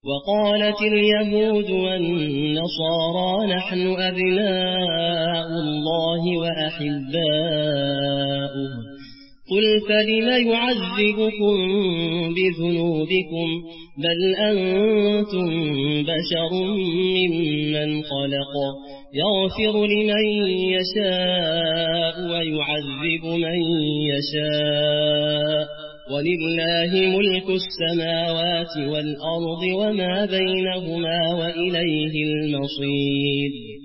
وقالت اليهود والنصارى نحن أبناء الله وأحباؤه قل فلم يعذبكم بذنوبكم بل أنتم بشر ممن خلق يغفر لمن يشاء ويعذب من يشاء ولله ملك السماوات والأرض وما بينهما وإليه المصير